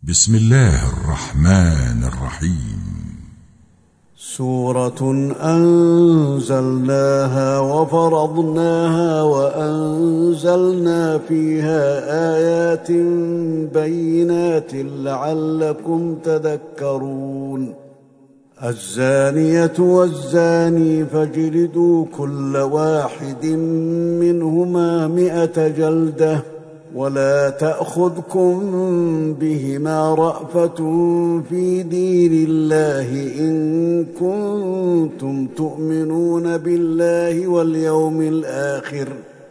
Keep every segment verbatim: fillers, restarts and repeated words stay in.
بسم الله الرحمن الرحيم. سورة أنزلناها وفرضناها وأنزلنا فيها آيات بينات لعلكم تذكرون. الزانية والزاني فاجلدوا كل واحد منهما مئة جلدة ولا تأخذكم بهما رأفة في دين الله إن كنتم تؤمنون بالله واليوم الآخر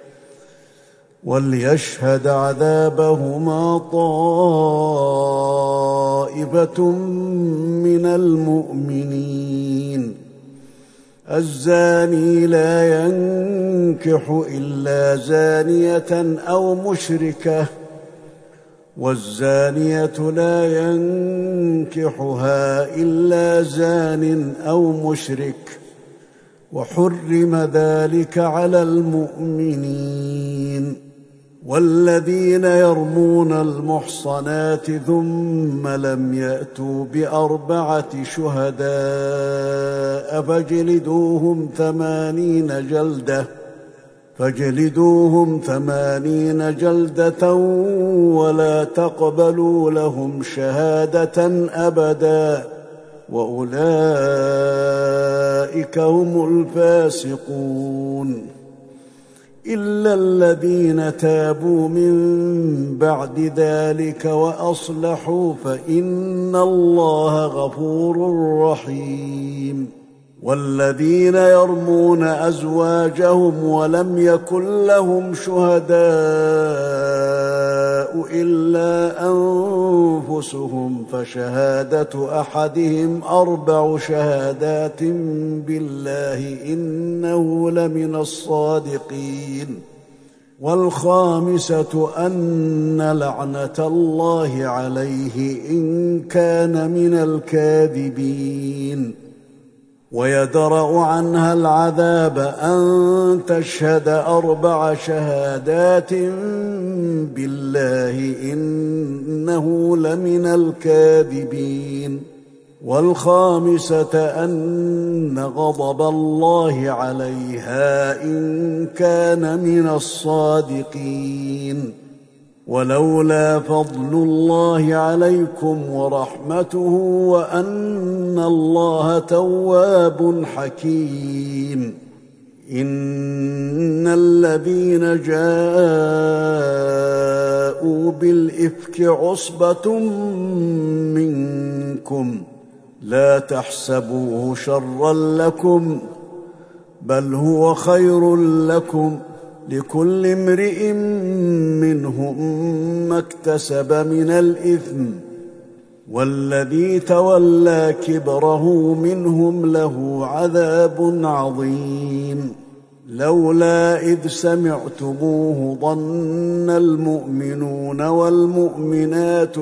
وليشهد عذابهما طائفة من المؤمنين. الزاني لا ينكح إلا زانية أو مشركة والزانية لا ينكحها إلا زان أو مشرك وحرم ذلك على المؤمنين. والذين يرمون المحصنات ثم لم يأتوا بأربعة شهداء فاجلدوهم ثمانين جلدة فاجلدوهم ثمانين جلدة ولا تقبلوا لهم شهادة أبدا وأولئك هم الفاسقون. إلا الذين تابوا من بعد ذلك وأصلحوا فإن الله غفور رحيم. والذين يرمون أزواجهم ولم يكن لهم شهداء إلا أنفسهم فشهادة أحدهم أربع شهادات بالله إنه لمن الصادقين. والخامسة أن لعنة الله عليه إن كان من الكاذبين. ويدرأ عنها العذاب أن تشهد أربع شهادات بالله إنه لمن الكاذبين. والخامسة أن غضب الله عليها إن كان من الصادقين. ولولا فضل الله عليكم ورحمته وأن الله تواب حكيم. إن الذين جاءوا بالإفك عصبة منكم لا تحسبوه شرا لكم بل هو خير لكم لكل امرئ منهم ما اكتسب من الإثم والذي تولى كبره منهم له عذاب عظيم. لولا إذ سمعتموه ظن المؤمنون والمؤمنات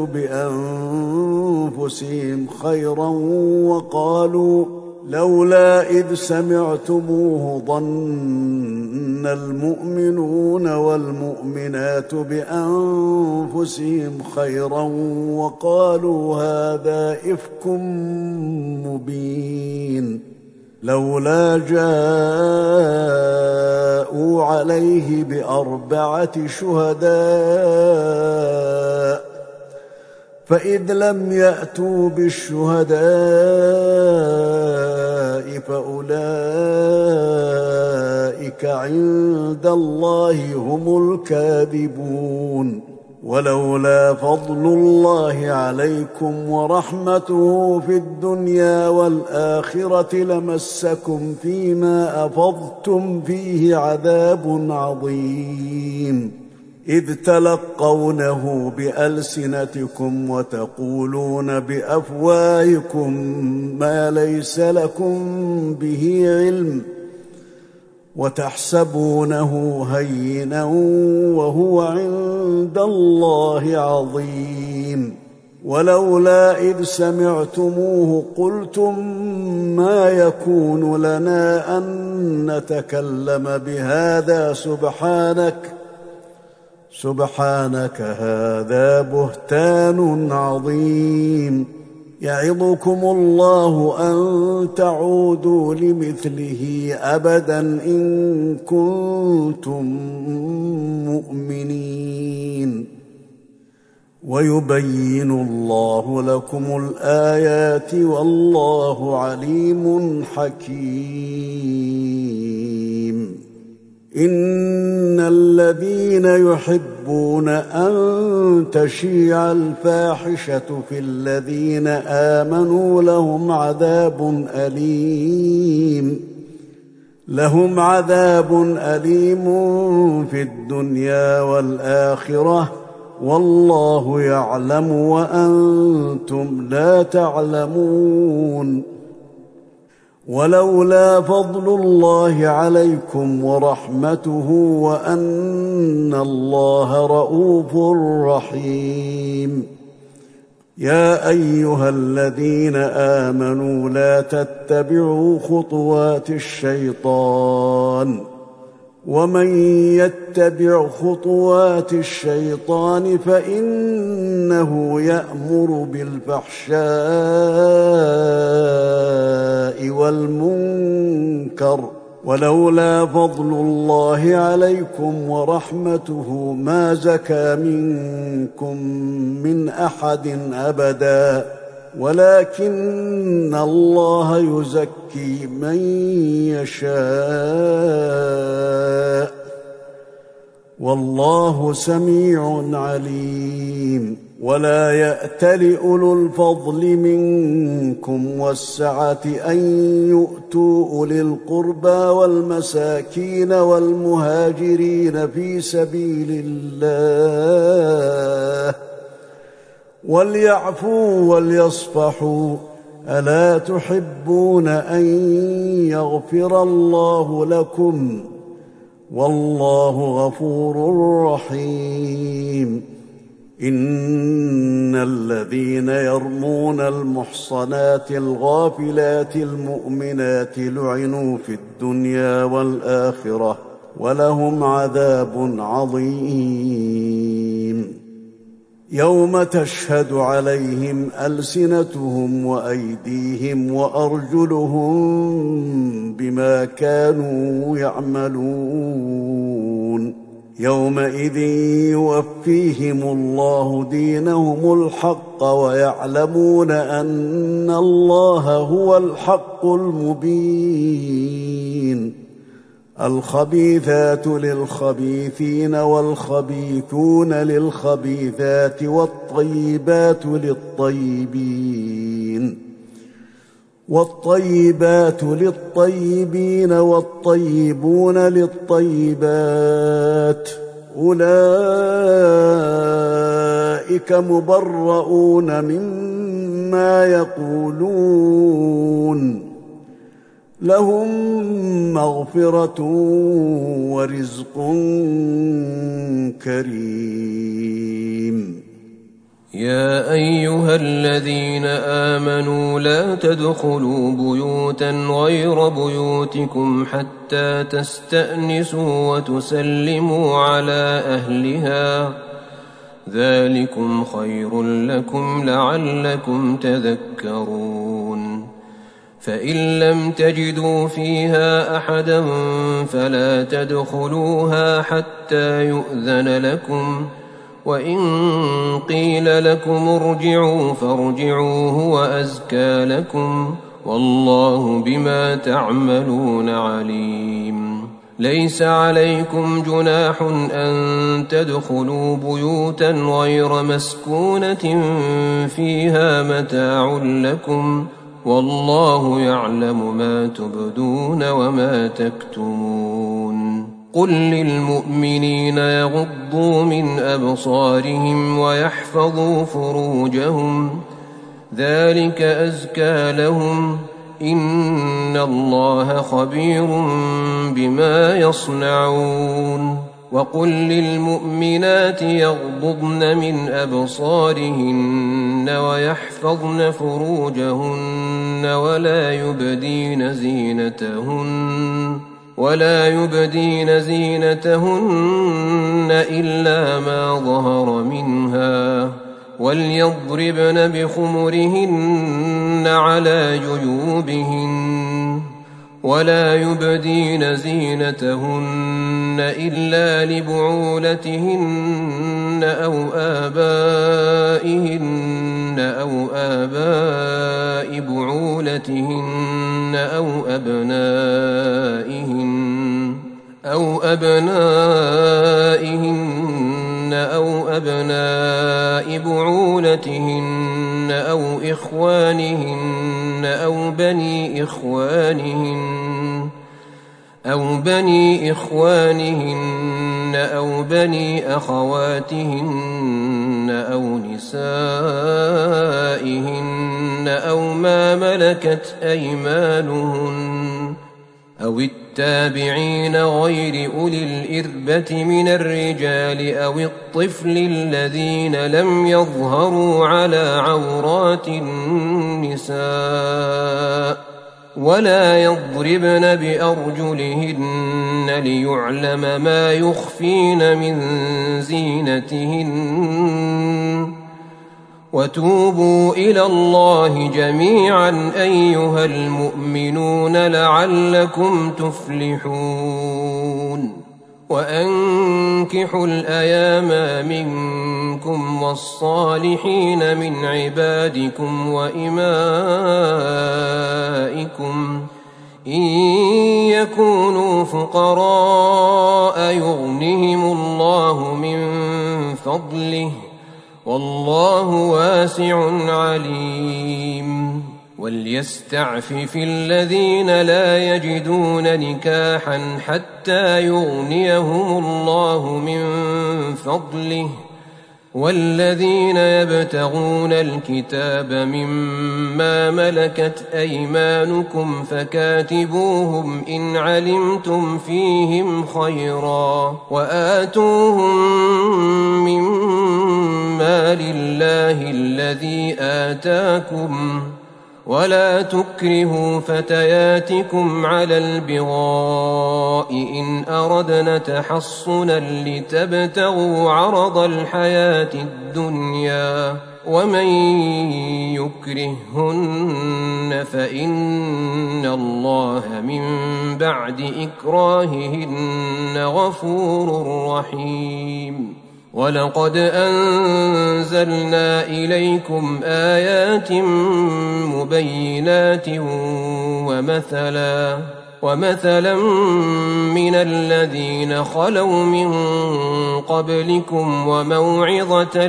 بأنفسهم خيرا وقالوا لولا إذ سمعتموه ظن المؤمنون والمؤمنات بأنفسهم خيرا وقالوا هذا إفك مبين. لولا جاءوا عليه بأربعة شهداء فإذ لم يأتوا بالشهداء فأولئك عند الله هم الكاذبون. ولولا فضل الله عليكم ورحمته في الدنيا والآخرة لمسكم فيما أفضتم فيه عذاب عظيم. إذ تلقونه بألسنتكم وتقولون بأفواهكم ما ليس لكم به علم وتحسبونه هينا وهو عند الله عظيم. ولولا إذ سمعتموه قلتم ما يكون لنا أن نتكلم بهذا سبحانك سبحانك هذا بهتان عظيم. يعظكم الله أن تعودوا لمثله أبدا إن كنتم مؤمنين. ويبين الله لكم الآيات والله عليم حكيم. إن الذين يحبون أن تشيع الفاحشة في الذين آمنوا لهم عذاب أليم لهم عذاب أليم في الدنيا والآخرة والله يعلم وأنتم لا تعلمون. ولولا فضل الله عليكم ورحمته وأن الله رءوف رحيم. يا أيها الذين آمنوا لا تتبعوا خطوات الشيطان ومن يتبع خطوات الشيطان فإنه يأمر بالفحشاء والمنكر ولولا فضل الله عليكم ورحمته ما زكى منكم من أحد أبدا ولكن الله يزكي من يشاء والله سميع عليم. ولا يأتل أولو الفضل منكم والسعة أن يؤتوا أولي القربى والمساكين والمهاجرين في سبيل الله وليعفوا وليصفحوا ألا تحبون أن يغفر الله لكم والله غفور رحيم. إن الذين يرمون المحصنات الغافلات المؤمنات لعنوا في الدنيا والآخرة ولهم عذاب عظيم. يوم تشهد عليهم ألسنتهم وأيديهم وأرجلهم بما كانوا يعملون. يومئذ يوفيهم الله دينهم الحق ويعلمون أن الله هو الحق المبين. الخبيثات للخبيثين والخبيثون للخبيثات والطيبات للطيبين والطيبات للطيبين والطيبون للطيبات أولئك مبرؤون مما يقولون لهم مغفرة ورزق كريم. يا أيها الذين آمنوا لا تدخلوا بيوتا غير بيوتكم حتى تستأنسوا وتسلموا على أهلها ذلكم خير لكم لعلكم تذكرون. فإن لم تجدوا فيها أحدا فلا تدخلوها حتى يؤذن لكم وإن قيل لكم ارجعوا فارجعوا هو أزكى لكم والله بما تعملون عليم. ليس عليكم جناح أن تدخلوا بيوتا غير مسكونة فيها متاع لكم والله يعلم ما تبدون وما تكتمون. قل للمؤمنين يغضوا من أبصارهم ويحفظوا فروجهم ذلك أزكى لهم إن الله خبير بما يصنعون. وقل للمؤمنات يغضضن من أبصارهن ويحفظن فروجهن ولا يبدين زينتهن ولا يبدين زينتهن إلا ما ظهر منها وليضربن بخمرهن على جيوبهن ولا يبدين زينتهن إلا لبعولتهن أو آبائهن أو آباء بعولتهن أو أبنائهن أو أبنائهن أو أبناء بعولتهن أو إخوانهن أو بني إخوانهن أو بني إخوانهن أو بني أخواتهن أو نسائهن أو ما ملكت أيمانهن أو التابعين غير أولي الإربة من الرجال أو الطفل الذين لم يظهروا على عورات النساء ولا يضربن بأرجلهن ليعلم ما يخفين من زينتهن وتوبوا إلى الله جميعا أيها المؤمنون لعلكم تفلحون وأنكحوا الأيام منكم والصالحين من عبادكم وإمائكم إن يكونوا فقراء يغنهم الله من فضله والله واسع عليم وليستعفف الذين لا يجدون نكاحا حتى يغنيهم الله من فضله والذين يبتغون الكتاب مما ملكت أيمانكم فكاتبوهم إن علمتم فيهم خيرا وآتوهم مما لله الذي آتاكم ولا تكرهوا فتياتكم على البغاء إن أردنا تحصنا لتبتغوا عرض الحياة الدنيا ومن يكرههن فإن الله من بعد إكراههن غفور رحيم ولقد أنزلنا إليكم آيات مبينات ومثلا ومثلا من الذين خلوا من قبلكم وموعظة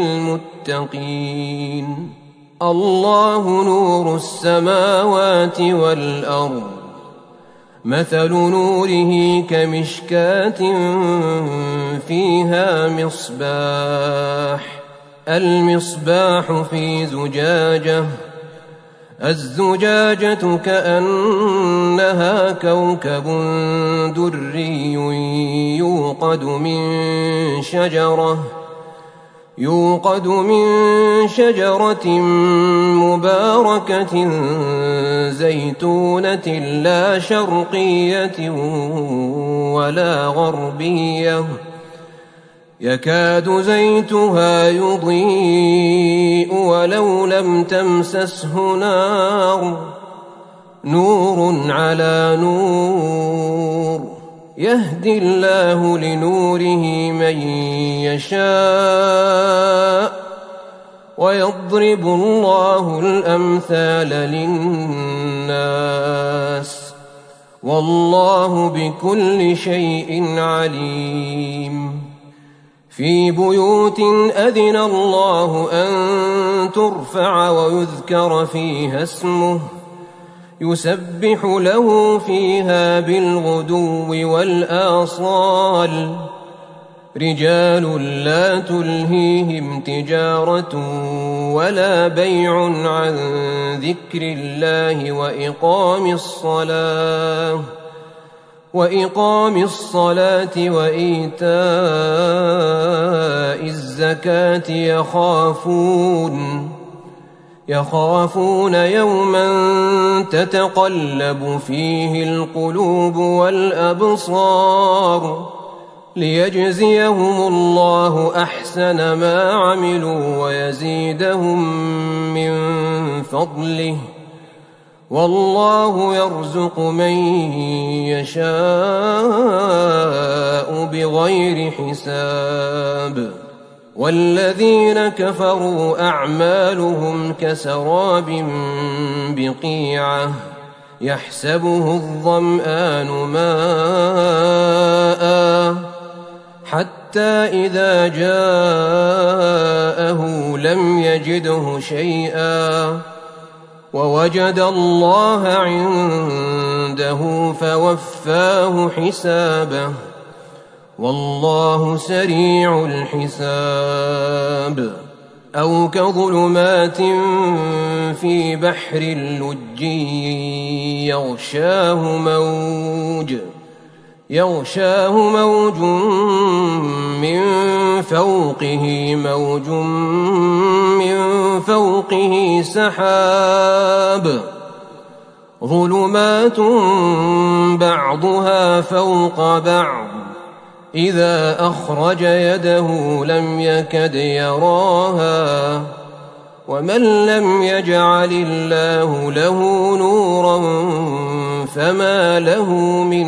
للمتقين الله نور السماوات والأرض مثل نوره كمشكاة فيها مصباح المصباح في زجاجة الزجاجة كأنها كوكب دري يوقد من شجرة يوقد من شجرة مباركة زيتونة لا شرقية ولا غربية يكاد زيتها يضيء ولو لم تمسسه نار نور على نور يهدي الله لنوره من يشاء ويضرب الله الأمثال للناس والله بكل شيء عليم في بيوت أذن الله أن ترفع ويذكر فيها اسمه يسبح له فيها بالغدو والآصال رجال لا تلهيهم تجارة ولا بيع عن ذكر الله وإقام الصلاة وإقام الصلاة وإيتاء الزكاة يخافون يخافون يوما تتقلب فيه القلوب والأبصار ليجزيهم الله أحسن ما عملوا ويزيدهم من فضله والله يرزق من يشاء بغير حساب. والذين كفروا أعمالهم كسراب بقيعة يحسبه الظمآن ماء حتى إذا جاءه لم يجده شيئا ووجد الله عنده فوفاه حسابه والله سريع الحساب. أو كظلمات في بحر لجي يغشاه موج يغشاه موج من فوقه موج من فوقه سحاب ظلمات بعضها فوق بعض إذا أخرج يده لم يكد يراها ومن لم يجعل الله له نورا فما له من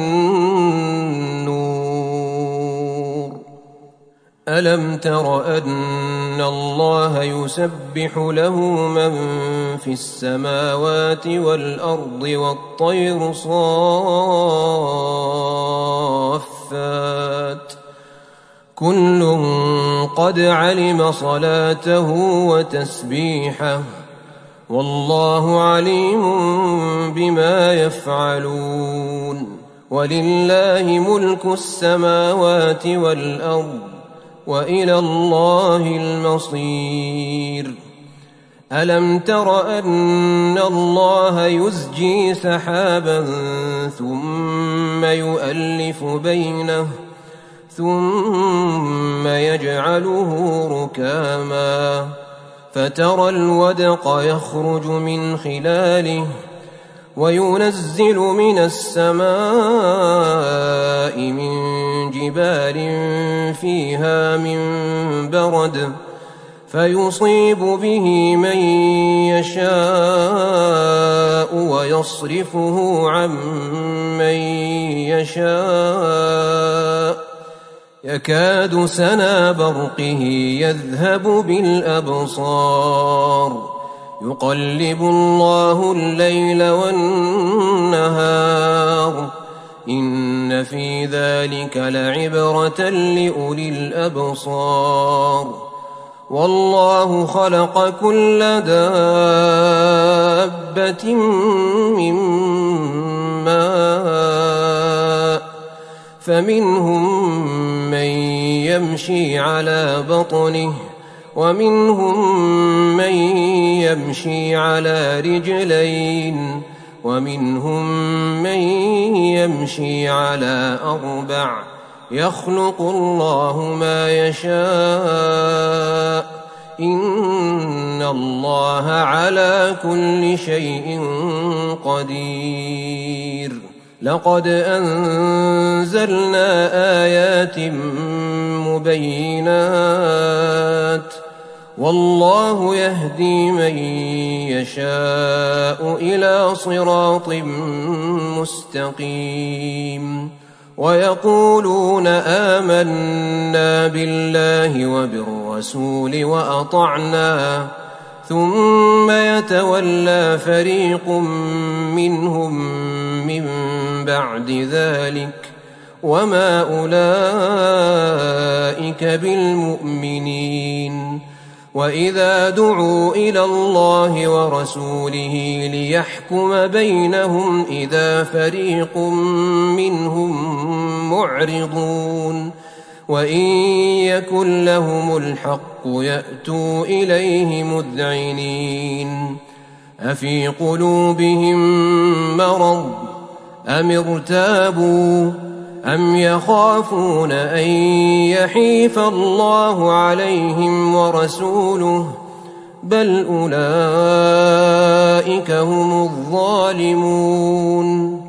نور. ألم تر أن الله يسبح له من في السماوات والأرض والطير صافات كل قد علم صلاته وتسبيحه والله عليم بما يفعلون. ولله ملك السماوات والأرض وإلى الله المصير. ألم تر أن الله يزجي سحابا ثم يؤلف بينه ثم يجعله ركاما فترى الودق يخرج من خلاله وينزل من السماء من جبال فيها من برد فيصيب به من يشاء ويصرفه عن من يشاء يكاد سنا برقه يذهب بالأبصار يقلب الله الليل والنهار إن في ذلك لعبرة لأولي الأبصار. والله خلق كل دابة من ماء فمنهم من يمشي على بطنه ومنهم من يمشي على رجلين ومنهم من يمشي على أربع يخلق الله ما يشاء إن الله على كل شيء قدير. لقد أنزلنا آيات مبينات والله يهدي من يشاء إلى صراط مستقيم. ويقولون آمنا بالله وبالرسول وأطعنا ثم يتولى فريق منهم من بعد ذلك وما أولئك بالمؤمنين. وإذا دعوا إلى الله ورسوله ليحكم بينهم إذا فريق منهم معرضون وإن يكن لهم الحق يأتوا إليه مذعنين. أفي قلوبهم مرض أم ارتابوا أم يخافون أن يحيف الله عليهم ورسوله بل أولئك هم الظالمون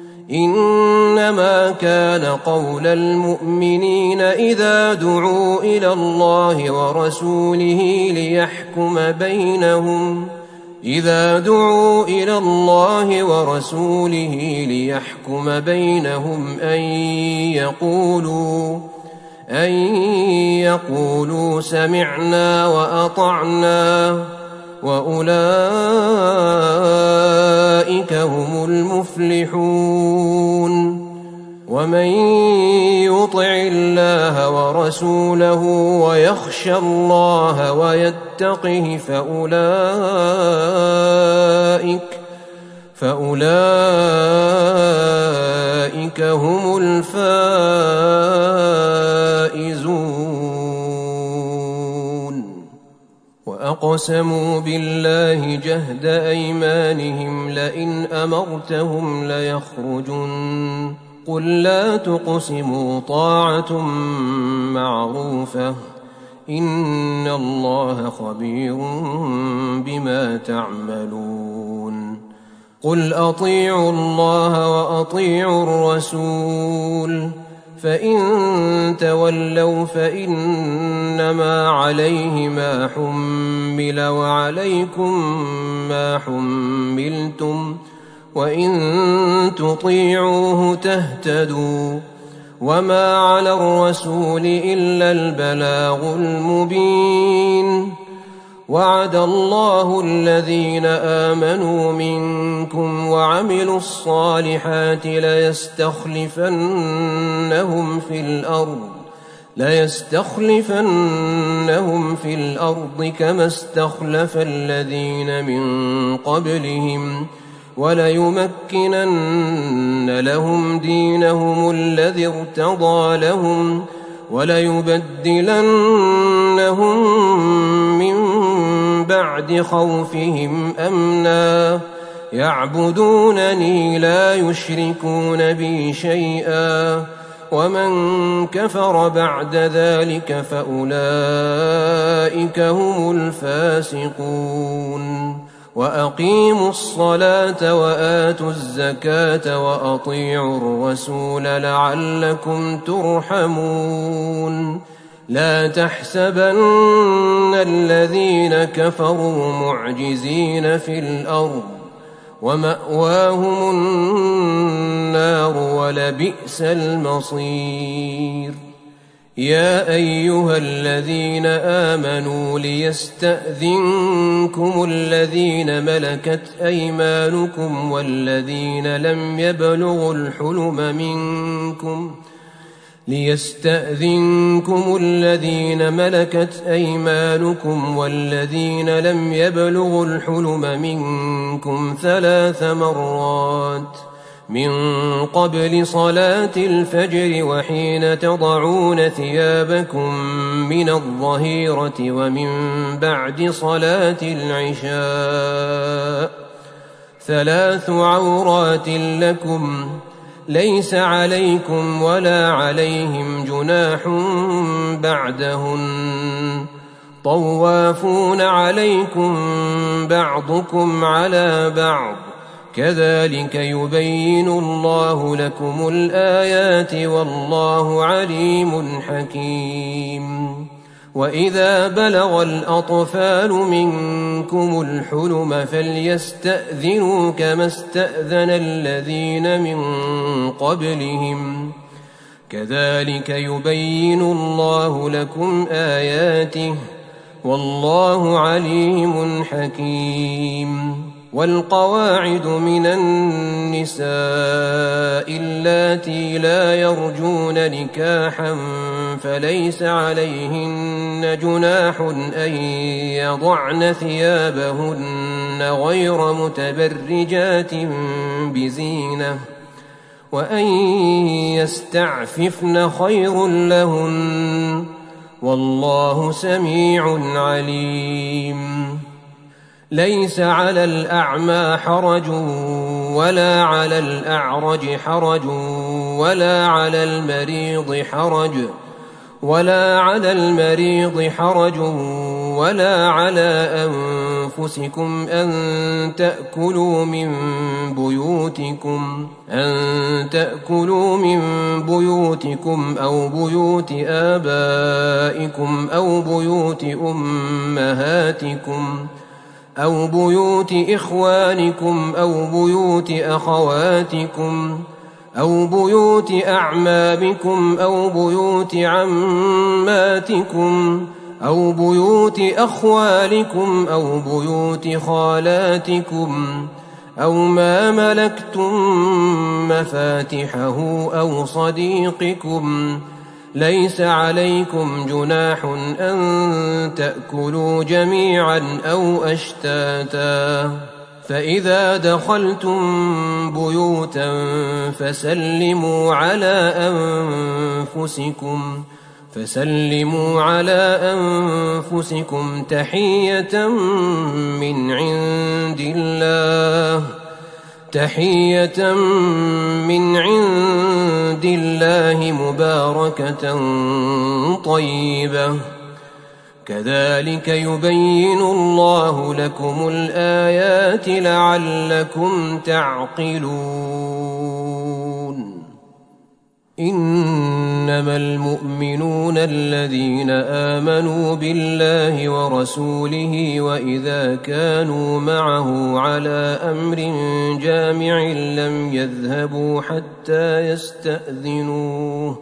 إنما كان قول المؤمنين إذا دعوا إلى الله ورسوله ليحكم بينهم إذا دعوا إلى الله ورسوله ليحكم بينهم أن يقولوا أن يقولوا سمعنا وأطعنا وأولئك هم المفلحون ومن يطع الله ورسوله ويخشى الله ويتقه فأولئك فأولئك هم الفائزون وأقسموا بالله جهد أيمانهم لئن أمرتهم ليخرجن قل لا تقسموا طاعة معروفة إن الله خبير بما تعملون قل أطيعوا الله وأطيعوا الرسول فإن تولوا فإنما عليه ما حمل وعليكم ما حملتم وإن تطيعوه تهتدوا وما على الرسول إلا البلاغ المبين وعد الله الذين آمنوا منكم وعملوا الصالحات ليستخلفنهم في الأرض ليستخلفنهم في الأرض كما استخلف الذين من قبلهم وليمكنن لهم دينهم الذي ارتضى لهم وليبدلنهم من بعد خوفهم أمنا يعبدونني لا يشركون بي شيئا ومن كفر بعد ذلك فأولئك هم الفاسقون وأقيموا الصلاة وآتوا الزكاة وأطيعوا الرسول لعلكم ترحمون لا تحسبن الذين كفروا معجزين في الأرض ومأواهم النار ولبئس المصير يا أيها الذين آمنوا ليستأذنكم الذين ملكت أيمانكم والذين لم يبلغوا الحلم منكم ليستأذنكم الذين ملكت أيمانكم والذين لم يبلغوا الحلم منكم ثلاث مرات من قبل صلاة الفجر وحين تضعون ثيابكم من الظهيرة ومن بعد صلاة العشاء ثلاث عورات لكم ليس عليكم ولا عليهم جناح بعدهن طوافون عليكم بعضكم على بعض كذلك يبين الله لكم الآيات والله عليم حكيم وإذا بلغ الأطفال منكم الحلم فليستأذنوا كما استأذن الذين من قبلهم كذلك يبين الله لكم آياته والله عليم حكيم والقواعد من النساء اللاتي لا يرجون نكاحا فليس عليهن جناح أن يضعن ثيابهن غير متبرجات بزينة وأن يستعففن خير لهن والله سميع عليم ليس على الأعمى حرج ولا على الأعرج حرج ولا على المريض حرج ولا على المريض حرج ولا على أنفسكم أن تأكلوا من بيوتكم أن تأكلوا من بيوتكم أو بيوت آبائكم أو بيوت أمهاتكم أو بيوت إخوانكم أو بيوت أخواتكم أو بيوت أعمامكم أو بيوت عماتكم أو بيوت أخوالكم أو بيوت خالاتكم أو ما ملكتم مفاتحه أو صديقكم. ليس عليكم جناح أن تأكلوا جميعا أو أشتاتا. فإذا دخلتم بيوتا فسلموا على أنفسكم فسلموا على أنفسكم تحية من عند الله تحية من عند الله مباركة طيبة. كذلك يبين الله لكم الآيات لعلكم تعقلون. إنما المؤمنون الذين آمنوا بالله ورسوله وإذا كانوا معه على أمر جامع لم يذهبوا حتى يستأذنوه.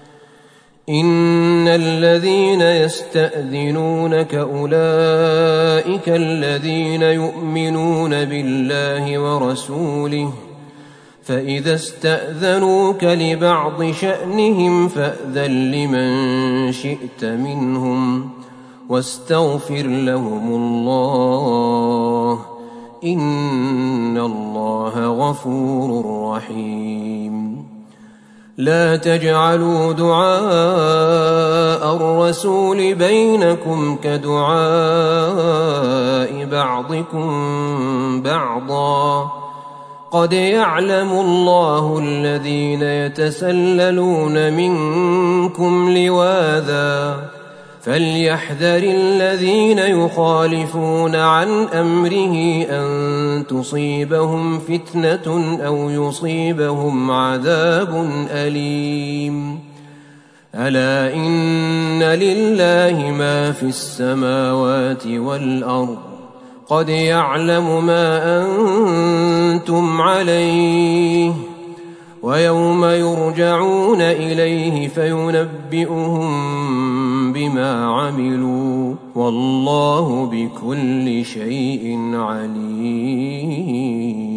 إن الذين يستأذنونك أولئك الذين يؤمنون بالله ورسوله فإذا استأذنوك لبعض شأنهم فأذن لمن شئت منهم واستغفر لهم الله إن الله غفور رحيم. لا تجعلوا دعاء الرسول بينكم كدعاء بعضكم بعضا قد يعلم الله الذين يتسللون منكم لواذا فليحذر الذين يخالفون عن أمره أن تصيبهم فتنة أو يصيبهم عذاب أليم. ألا إن لله ما في السماوات والأرض قد يعلم ما أنتم عليه ويوم يرجعون إليه فينبئهم بما عملوا والله بكل شيء عليم.